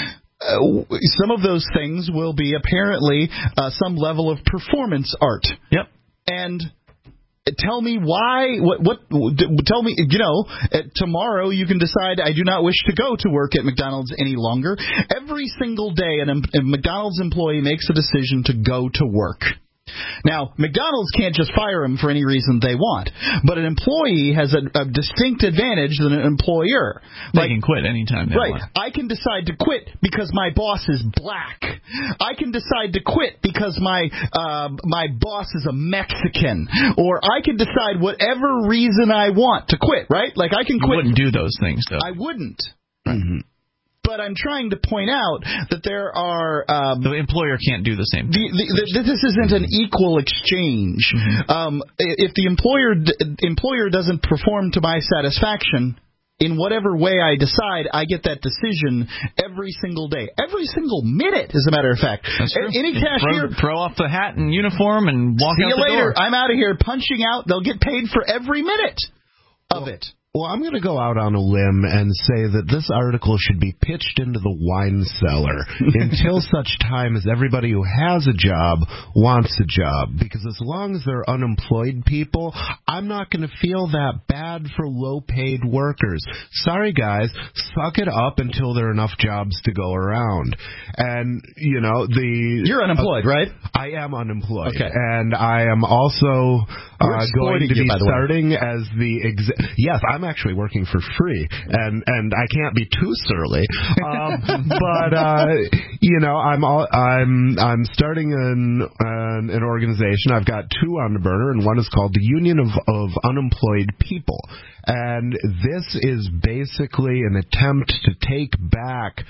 Some of those things will be apparently some level of performance art. Yep. And tell me why. Tell me. Tomorrow you can decide I do not wish to go to work at McDonald's any longer. Every single day, a McDonald's employee makes a decision to go to work. Now, McDonald's can't just fire him for any reason they want, but an employee has a distinct advantage than an employer. They can quit anytime they want. I can decide to quit because my boss is black. I can decide to quit because my boss is a Mexican, or I can decide whatever reason I want to quit. Right? Like, I can quit. You wouldn't do those things, though. I wouldn't. Mm-hmm. But I'm trying to point out that there are... the employer can't do the same thing. This isn't an equal exchange. Mm-hmm. If the employer doesn't perform to my satisfaction, in whatever way I decide, I get that decision every single day. Every single minute, as a matter of fact. That's true. Any cashier... Throw off the hat and uniform and walk out the door. See you later. I'm out of here punching out. They'll get paid for every minute of it. Well, I'm going to go out on a limb and say that this article should be pitched into the wine cellar until such time as everybody who has a job wants a job. Because as long as they're unemployed people, I'm not going to feel that bad for low-paid workers. Sorry, guys, suck it up until there are enough jobs to go around. And, You're unemployed, right? I am unemployed. Okay. And I am also going to be starting as Yes, I'm actually working for free, and I can't be too surly. But I'm starting an organization. I've got two on the burner, and one is called the Union of Unemployed People. And this is basically an attempt to take back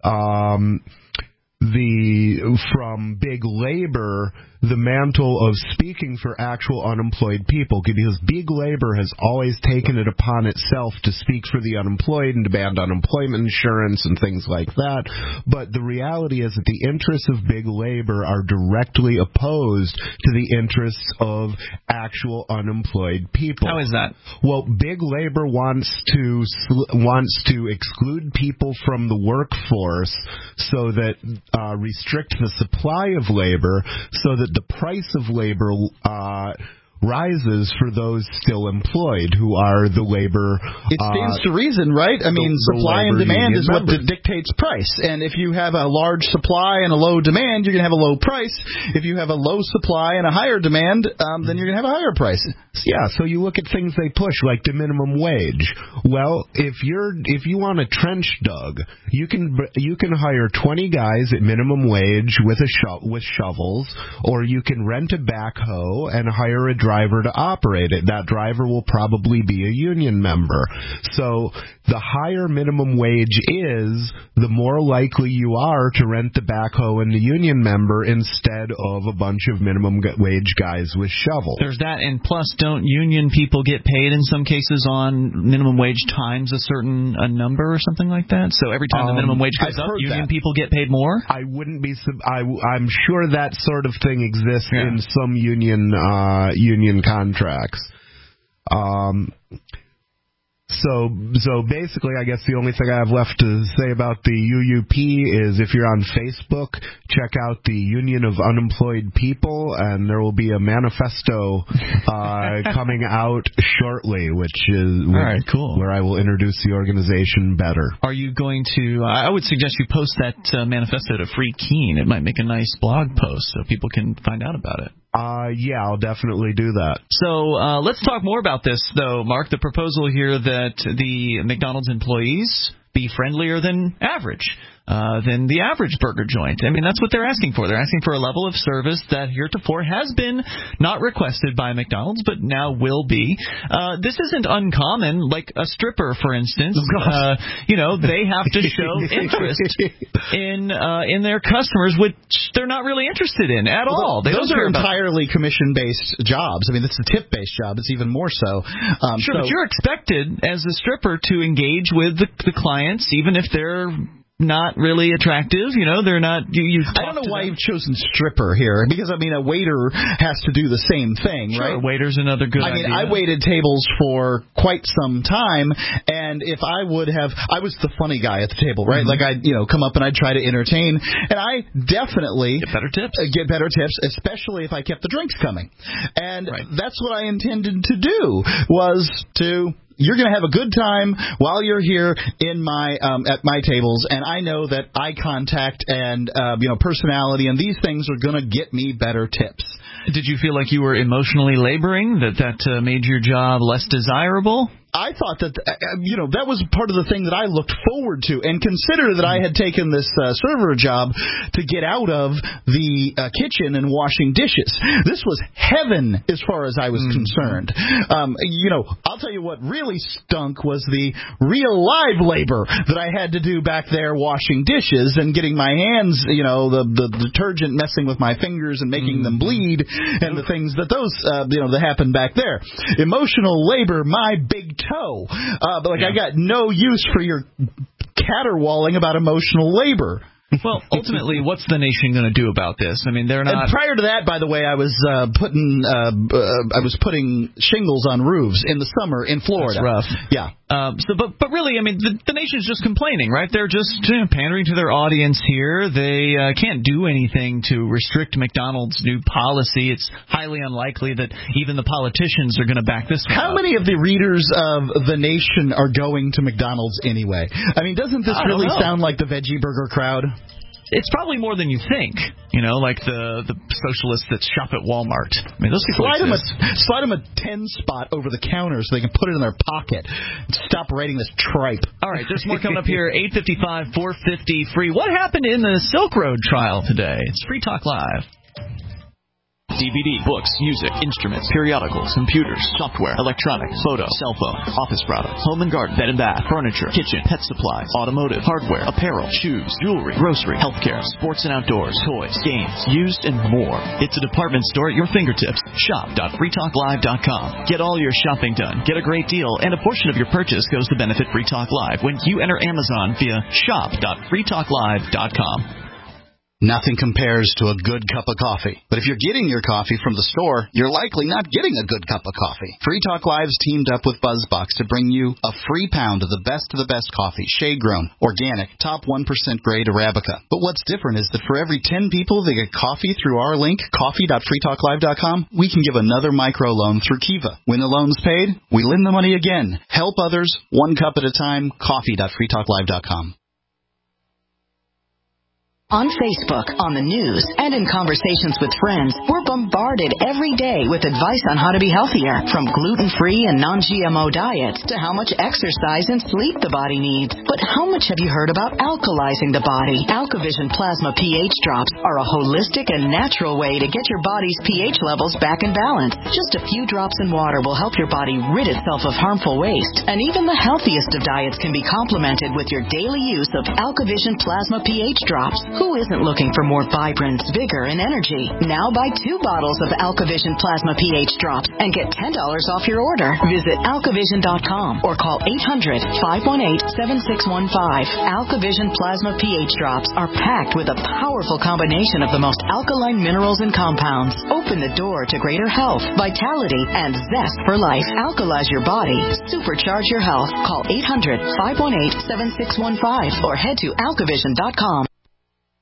from big labor the mantle of speaking for actual unemployed people, because big labor has always taken it upon itself to speak for the unemployed and demand unemployment insurance and things like that. But the reality is that the interests of big labor are directly opposed to the interests of actual unemployed people. How is that? Well, big labor wants to exclude people from the workforce so that restrict the supply of labor so that the price of labor rises for those still employed, who are the labor... It stands to reason, right? I mean, supply and demand is what dictates price. And if you have a large supply and a low demand, you're going to have a low price. If you have a low supply and a higher demand, then you're going to have a higher price. Yeah, so you look at things they push, like the minimum wage. Well, if you want a trench dug, you can hire 20 guys at minimum wage with shovels, or you can rent a backhoe and hire a driver to operate it. That driver will probably be a union member. So the higher minimum wage is, the more likely you are to rent the backhoe and the union member instead of a bunch of minimum wage guys with shovels. There's that, and plus, don't union people get paid in some cases on minimum wage times a certain number or something like that? So every time the minimum wage goes up, union people get paid more? I wouldn't be. I'm sure that sort of thing exists in some union contracts. So basically, I guess the only thing I have left to say about the UUP is, if you're on Facebook, check out the Union of Unemployed People, and there will be a manifesto coming out shortly, which is where I will introduce the organization better. Are you going to? I would suggest you post that manifesto to Free Keene. It might make a nice blog post so people can find out about it. Yeah, I'll definitely do that. So let's talk more about this, though, Mark. The proposal here that the McDonald's employees be friendlier than the average burger joint. I mean, that's what they're asking for. They're asking for a level of service that heretofore has been not requested by McDonald's, but now will be. This isn't uncommon. Like a stripper, for instance, they have to show interest in their customers, which they're not really interested in at all. Those are entirely commission-based jobs. I mean, it's a tip-based job. It's even more so. But you're expected as a stripper to engage with the clients, even if they're not really attractive, they're not. I don't know why you've chosen stripper here, because I mean a waiter has to do the same thing, right? Waiter's another good idea. I waited tables for quite some time, and if I was the funny guy at the table, right? Like I'd come up and I'd try to entertain, and I definitely get better tips, especially if I kept the drinks coming, and that's what I intended to do, was to. You're going to have a good time while you're here in my at my tables, and I know that eye contact and personality and these things are going to get me better tips. Did you feel like you were emotionally laboring, that made your job less desirable? I thought that, that was part of the thing that I looked forward to, and consider that I had taken this server job to get out of the kitchen and washing dishes. This was heaven as far as I was concerned. I'll tell you what really stunk was the real live labor that I had to do back there washing dishes and getting my hands, the detergent messing with my fingers and making them bleed, and the things that that happened back there. Emotional labor, my big toe. But I got no use for your caterwauling about emotional labor. Well, ultimately, what's the nation going to do about this? I mean, they're not. And prior to that, by the way, I was putting shingles on roofs in the summer in Florida. That's rough. Yeah. But really, I mean, the nation's just complaining, right? They're just pandering to their audience here. They can't do anything to restrict McDonald's new policy. It's highly unlikely that even the politicians are going to back this one How up. many of the readers of the nation are going to McDonald's anyway? I mean, doesn't this really sound like the veggie burger crowd? It's probably more than you think, like the socialists that shop at Walmart. I mean, those people slide them a 10 spot over the counter so they can put it in their pocket. Stop writing this tripe. All right, there's more coming up here. 855, 450 free. What happened in the Silk Road trial today? It's Free Talk Live. DVD, books, music, instruments, periodicals, computers, software, electronics, photo, cell phone, office products, home and garden, bed and bath, furniture, kitchen, pet supplies, automotive, hardware, apparel, shoes, jewelry, grocery, healthcare, sports and outdoors, toys, games, used, and more. It's a department store at your fingertips. Shop.freetalklive.com. Get all your shopping done, get a great deal, and a portion of your purchase goes to benefit Free Talk Live when you enter Amazon via shop.freetalklive.com. Nothing compares to a good cup of coffee. But if you're getting your coffee from the store, you're likely not getting a good cup of coffee. Free Talk Live's teamed up with BuzzBox to bring you a free pound of the best coffee, shade-grown, organic, top 1% grade Arabica. But what's different is that for every 10 people that get coffee through our link, coffee.freetalklive.com, we can give another microloan through Kiva. When the loan's paid, we lend the money again. Help others, one cup at a time, coffee.freetalklive.com. On Facebook, on the news, and in conversations with friends, we're bombarded every day with advice on how to be healthier, from gluten-free and non-GMO diets to how much exercise and sleep the body needs. But how much have you heard about alkalizing the body? AlkaVision Plasma pH drops are a holistic and natural way to get your body's pH levels back in balance. Just a few drops in water will help your body rid itself of harmful waste. And even the healthiest of diets can be complemented with your daily use of AlkaVision Plasma pH drops. Who isn't looking for more vibrance, vigor, and energy? Now buy 2 bottles of AlkaVision Plasma pH drops and get $10 off your order. Visit alkavision.com or call 800-518-7615. AlkaVision Plasma pH drops are packed with a powerful combination of the most alkaline minerals and compounds. Open the door to greater health, vitality, and zest for life. Alkalize your body. Supercharge your health. Call 800-518-7615 or head to alkavision.com.